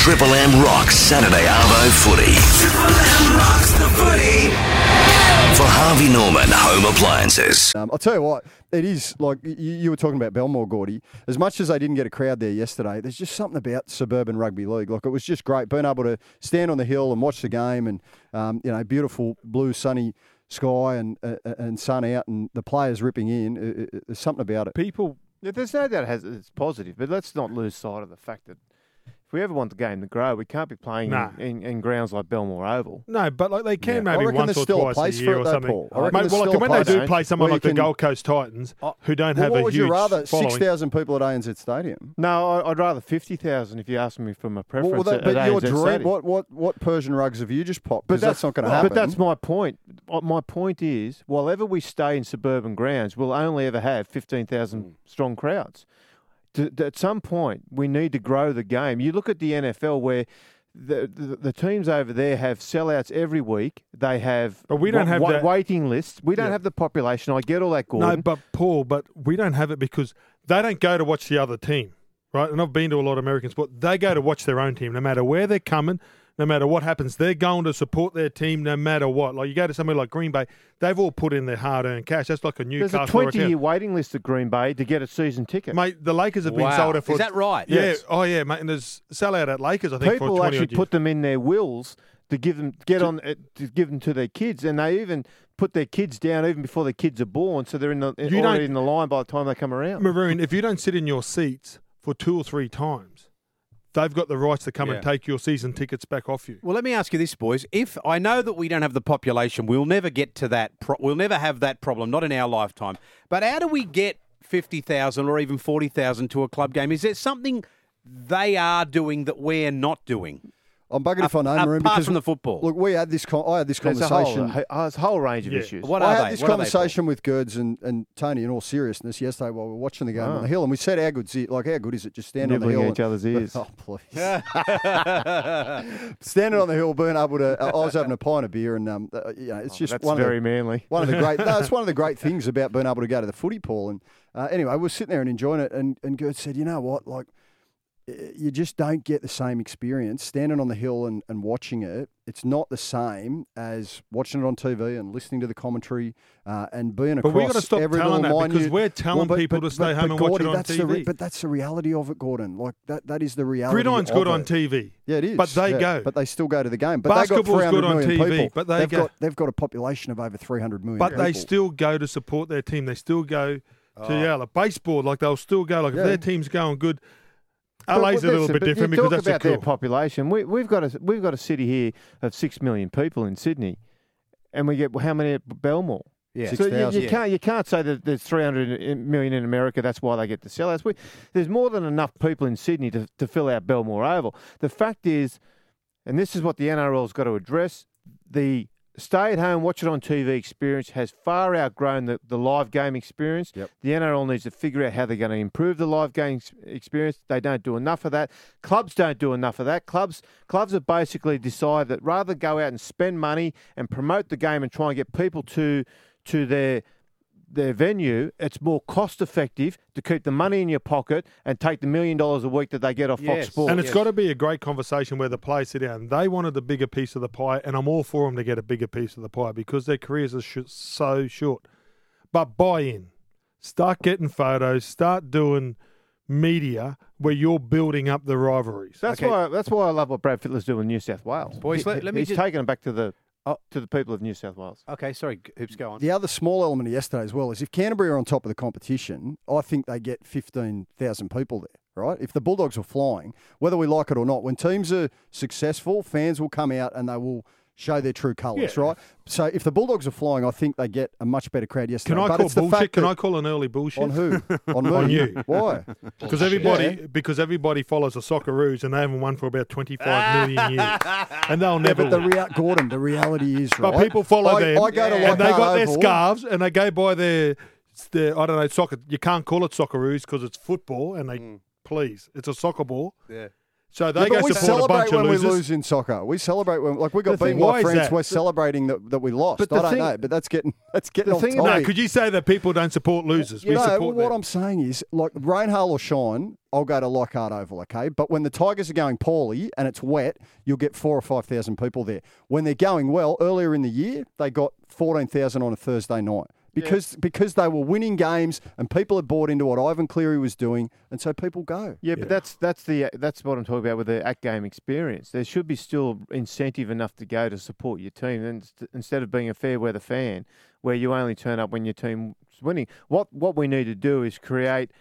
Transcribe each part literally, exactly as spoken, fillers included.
Triple M rocks Saturday Arvo footy. Triple M rocks the footy. For Harvey Norman Home Appliances. Um, I'll tell you what, it is like you, you were talking about Belmore, Gordy. As much as they didn't get a crowd there yesterday, there's just something about suburban rugby league. Like, it was just great being able to stand on the hill and watch the game, and um, you know, beautiful blue sunny sky and uh, and sun out, and the players ripping in. It, it, there's something about it. People, there's no doubt it has, it's positive, but let's not lose sight of the fact that if we ever want the game to grow, we can't be playing Nah. in, in, in grounds like Belmore Oval. No, but like they can Yeah. maybe I reckon once there's or still a twice place a for year it or though, something. Paul. I reckon Mate, there's well, still like a when they place do play someone where like you the can- Gold Coast Titans, Oh, who don't Well, have what a would huge you rather? following. six thousand people at A N Z Stadium? No, I- I'd rather fifty thousand if you ask me from a preference. Well, that, at, but at your A N Z dream, Stadium. what, what, what Persian rugs have you just popped? But Because that's, not going to happen. But that's my point. Uh, My point is, while ever we stay in suburban grounds, we'll only ever have fifteen thousand strong crowds. To, to- at some point, we need to grow the game. You look at the N F L where the, the the teams over there have sellouts every week. They have But we don't wa- have wa- that- waiting lists. We don't Yeah. have the population. I get all that, No, Gordon. but Paul, but we don't have it because they don't go to watch the other team, right? And I've been to a lot of American sport. They go to watch their own team, no matter where they're coming, no matter what happens. They're going to support their team, no matter what. Like you go to somewhere like Green Bay, they've all put in their hard-earned cash. That's like a There's Newcastle a or a twenty-year town. waiting list at Green Bay to get a season ticket. Mate, the Lakers have been Wow. sold out for. Is that right? Yeah. Yes. Oh yeah, mate. And there's sellout at Lakers. I think People for twenty actually put them in their wills to give them get on uh, to give them to their kids, and they even put their kids down even before their kids are born, so they're in the You already don't- in the line by the time they come around. Maroon, if you don't sit in your seats for two or three times, they've got the rights to come Yeah. and take your season tickets back off you. Well, let me ask you this, boys. If I know that we don't have the population, we'll never get to that. Pro- we'll never have that problem, not in our lifetime. But how do we get fifty thousand or even forty thousand to a club game? Is there something they are doing that we're not doing? I'm bugging if I know, Maroon, Apart because from the football. look, we had this. Con- I had this There's a conversation. whole, uh, there's a whole range of Yeah. issues. What I are had they? this What are they, conversation with Gerds and, and Tony in all seriousness yesterday while we were watching the game Oh. on the hill, and we said, "How good's it? Like, how good is it? Just stand on the Nibbling hill, each other's ears. Oh, please! Standing on the hill, being able to. I was having a pint of beer, and um, uh, you know, it's Oh, just that's one very of the, manly. one of the great. No, it's one of the great things about being able to go to the footy, Paul. And uh, anyway, we were sitting there and enjoying it, and and Gerds said, "You know what? Like, you just don't get the same experience standing on the hill and, and watching it. It's not the same as watching it on T V and listening to the commentary uh, and being across But we've got to stop every telling little that because minute- we're telling but- people but- to stay but- home but and watch Gordy, it on that's T the V. re- but that's the reality of it, Gordon. Like that, that is the reality. Gridiron's of good it. on T V. Yeah, it is. But they yeah, go. But they still go to the game. But Basketball's they got good three on hundred million T V, people. but they they've go. got they've got a population of over three hundred million. But people. they still go to support their team. They still go to Oh. yeah, like baseball. Like they'll still go. Like Yeah. if their team's going good, But L A's a little listen, bit but different you because talk that's a about their cool. population. We, we've got a we've got a city here of six million people in Sydney, and we get how many at Belmore? Yeah. So you, you Yeah. can't you can't say that there's three hundred million in America. That's why they get the sellouts. We, there's more than enough people in Sydney to, to fill out Belmore Oval. The fact is, and this is what the N R L's got to address: the stay at home, watch it on T V experience has far outgrown the, the live game experience. Yep. The N R L needs to figure out how they're going to improve the live game ex- experience. They don't do enough of that. Clubs don't do enough of that. Clubs clubs have basically decided that rather than go out and spend money and promote the game and try and get people to to their their venue, it's more cost effective to keep the money in your pocket and take the million dollars a week that they get off Yes. Fox Sports. And it's Yes. got to be a great conversation where the players sit down. They wanted a bigger piece of the pie, and I'm all for them to get a bigger piece of the pie because their careers are sh- so short. But buy in. Start getting photos. Start doing media where you're building up the rivalries. That's Okay. why that's why I love what Brad Fittler's doing in New South Wales. Boys, He- let- let me he's just- taking it back to the Oh. to the people of New South Wales. Okay, sorry, Hoops, go on. The other small element of yesterday as well is if Canterbury are on top of the competition, I think they get fifteen thousand people there, right? If the Bulldogs were flying, whether we like it or not, when teams are successful, fans will come out and they will show their true colours, Yeah. right? So if the Bulldogs are flying, I think they get a much better crowd yesterday. Can I but call it's the bullshit? fact Can that- I call an early bullshit? On who? On me? On you. Why? Because everybody, Yeah. because everybody follows the Socceroos and they haven't won for about twenty-five million years, and they'll Yeah, never. but the win. rea- Gordon, the reality is, right? But people follow I, them, I go to and they Leichhardt got their Oval. scarves, and they go by their, their I don't know, soccer. You can't call it Socceroos because it's football, and they please, it's a soccer ball. Yeah. So they Yeah, go but we support a celebrate bunch of when losers. we lose in soccer. We celebrate when, like, we got The thing- beaten why by is France. that? We're The- celebrating that, that we lost. But I the don't thing- know, but that's getting that's getting the off thing topic. about- No, could you say that people don't support losers? We no, support what them. I'm saying is, like, rain, hail or shine, I'll go to Leichhardt Oval, okay? But when the Tigers are going poorly and it's wet, you'll get four or five thousand people there. When they're going well, earlier in the year, they got fourteen thousand on a Thursday night. Because because they were winning games and people had bought into what Ivan Cleary was doing, and so people go. Yeah, but that's that's the that's what I'm talking about with the at game experience. There should be still incentive enough to go to support your team, and st- instead of being a fair weather fan where you only turn up when your team's winning. What what we need to do is create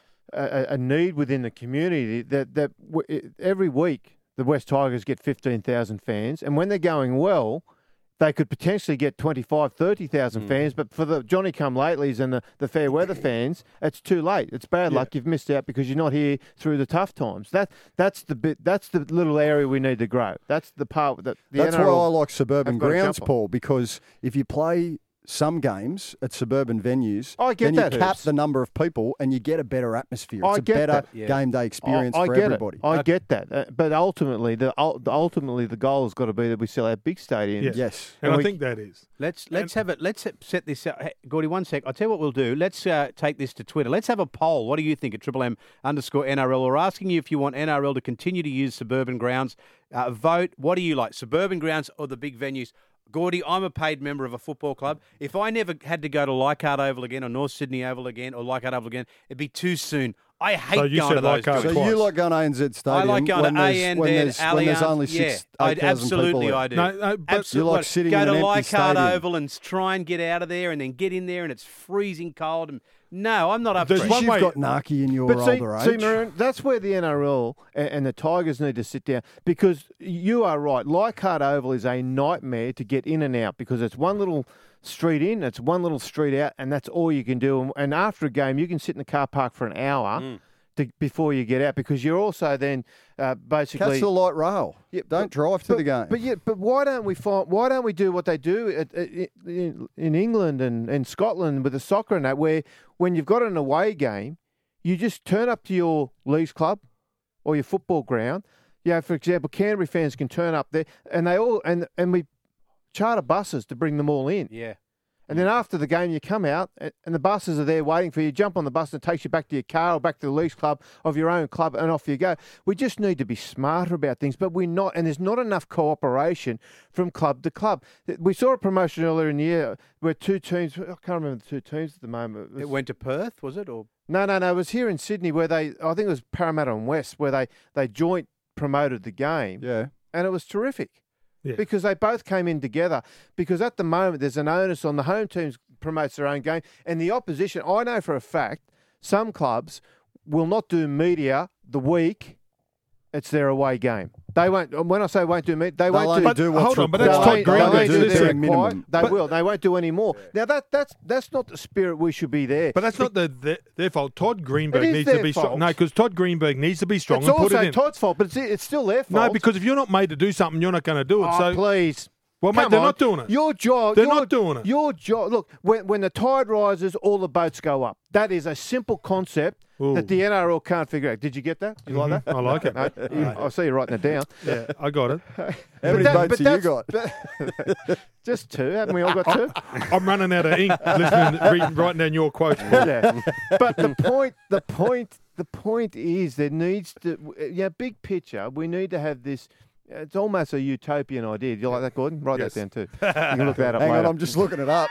a, a need within the community that that w- every week the West Tigers get fifteen thousand fans, and when they're going well, they could potentially get twenty-five, thirty thousand Mm. fans, but for the Johnny-come-latelys and the, the fair weather fans, it's too late. It's bad luck. You've missed out because you're not here through the tough times. That that's the bit. That's the little area we need to grow. That's the part that the That's N R L why I like suburban have got to grounds, jump on. Paul, because if you play some games at suburban venues, I get then that, you cap Herbs. the number of people and you get a better atmosphere. It's I a get better that. Yeah. game day experience I, I for get everybody. It. I get that, uh, but ultimately, the ul- ultimately the goal has got to be that we sell our big stadiums. Yes. Yes. And, And I we- think that is. Let's let's have it. Let's set this out. Hey, Gordy, one sec. I'll tell you what we'll do. Let's uh, take this to Twitter. Let's have a poll. What do you think at Triple M underscore N R L? We're asking you if you want N R L to continue to use suburban grounds. Uh, vote. What do you like, suburban grounds or the big venues? Gordy, I'm a paid member of a football club. If I never had to go to Leichhardt Oval again or North Sydney Oval again or Leichhardt Oval again, it'd be too soon. I hate So you going said to those Leichhardt joints. So you twice. like going to A N Z Stadium I like going when to there's, A N Z, when there's, when there's Allianz. only yeah, six, I, eight thousand people absolutely there. I do. No, no, but- absolutely. You like sitting go in to an empty Leichhardt stadium. Oval and try and get out of there and then get in there and it's freezing cold. And no, I'm not up There's for it. one You've way- got Naki in your But see, older see, age. Maroon, that's where the N R L and, and the Tigers need to sit down because you are right. Leichhardt Oval is a nightmare to get in and out because it's one little street in, it's one little street out, and that's all you can do. And, and after a game, you can sit in the car park for an hour Mm. to, before you get out because you're also then uh, basically Catch the light rail. Yeah, Don't but- drive to but, the game. But yeah, but why don't we find? Why don't we do what they do at, at, in, in England and, and Scotland with the soccer and that, where when you've got an away game, you just turn up to your leagues club or your football ground. Yeah, for example, Canterbury fans can turn up there, and they all and and we charter buses to bring them all in. Yeah. And then after the game, you come out and and the buses are there waiting for you. Jump on the bus and it takes you back to your car or back to the leagues club of your own club and off you go. We just need to be smarter about things, but we're not. And there's not enough cooperation from club to club. We saw a promotion earlier in the year where two teams, I can't remember the two teams at the moment. was- It went to Perth, was it? Or no, no, no. It was here in Sydney where they, I think it was Parramatta and West, where they, they joint promoted the game. yeah. And it was terrific. Yeah. Because they both came in together. Because at the moment, there's an onus on the home teams promotes their own game. And the opposition, I know for a fact, some clubs will not do media the week it's their away game. They won't, when I say won't do media, they They'll won't only do... But do what's hold on, but that's They'll required. Todd only- Greenberg. they'll only They'll do do their their required- minimum. They But- will. They won't do any more. Now, that that's that's not the spirit we should be there. But that's not the, the, their fault. Todd Greenberg It is needs to their be strong. fault. No, because Todd Greenberg needs to be strong it's and put also it in. Todd's fault, but it's, it's still their fault. No, because if you're not made to do something, you're not going to do it. Oh, so, please. well, mate, Come they're on. not doing it. Your job. They're your, not doing it. Your job. Look, when when the tide rises, all the boats go up. That is a simple concept Ooh. that the N R L can't figure out. Did you get that? You like that? I like it. No, you- I see you writing it down. Yeah, I got it. How many that- votes have you that's- got? but- just two. Haven't we all got two? I'm running out of ink listening, reading, writing down your quotes. Paul. Yeah. But the point, the point, the point is there needs to, yeah, big picture. We need to have this. It's almost a utopian idea. Do you like that, Gordon? Write Yes. that down too. You can look that up Hang later. on, I'm just looking it up.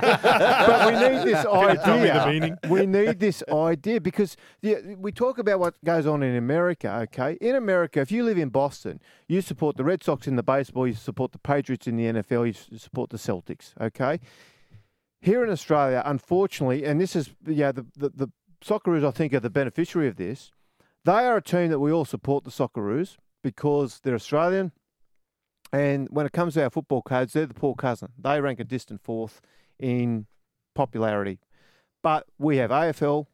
But we need this Can you tell me the idea. meaning? We need this idea because yeah, we talk about what goes on in America, okay? In America, if you live in Boston, you support the Red Sox in the baseball, you support the Patriots in the N F L, you s- support the Celtics, okay? Here in Australia, unfortunately, and this is, yeah, the, the, the Socceroos, I think, are the beneficiary of this. They are a team that we all support, the Socceroos, because they're Australian. And when it comes to our football codes, they're the poor cousin. They rank a distant fourth in popularity. But we have A F L.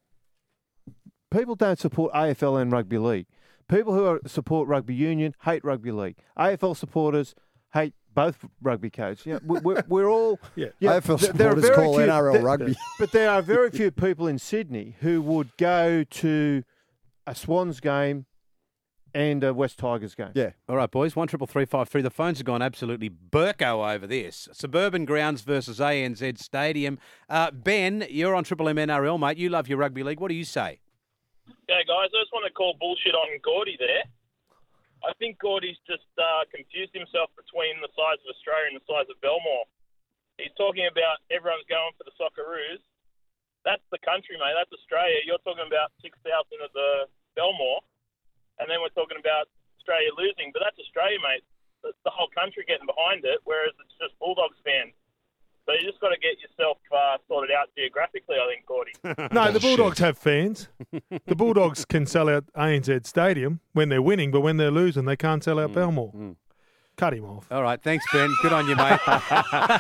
People don't support A F L and rugby league. People who are, support rugby union hate rugby league. A F L supporters hate both rugby codes. Yeah, we, we're, we're all. Yeah. A F L th- there are supporters very call few- N R L there- rugby. But there are very few people in Sydney who would go to a Swans game and a West Tigers game. Yeah. All right, boys. One triple three five three. The phones have gone absolutely Burko over this. Suburban Grounds versus A N Z Stadium. Uh, Ben, you're on Triple M N R L, mate. You love your rugby league. What do you say? Yeah, guys. I just want to call bullshit on Gordy there. I think Gordy's just uh, confused himself between the size of Australia and the size of Belmore. He's talking about everyone's going for the Socceroos. That's the country, mate. That's Australia. You're talking about six thousand of the Belmore, and then we're talking about Australia losing. But that's Australia, mate. It's the whole country getting behind it, whereas it's just Bulldogs fans. So you just got to get yourself uh, sorted out geographically, I think, Gordy. No, the Bulldogs have fans. The Bulldogs can sell out A N Z Stadium when they're winning, but when they're losing, they can't sell out Belmore. Mm. Cut him off. All right. Thanks, Ben. Good on you, mate.